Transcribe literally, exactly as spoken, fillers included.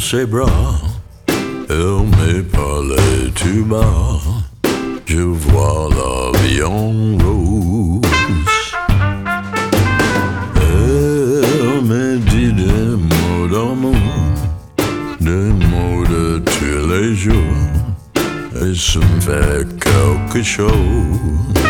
ses bras, elle me parlait tout bas. Je vois la vie en rose. Elle me dit des mots d'amour, des mots de tous les jours, et ça me fait quelque chose.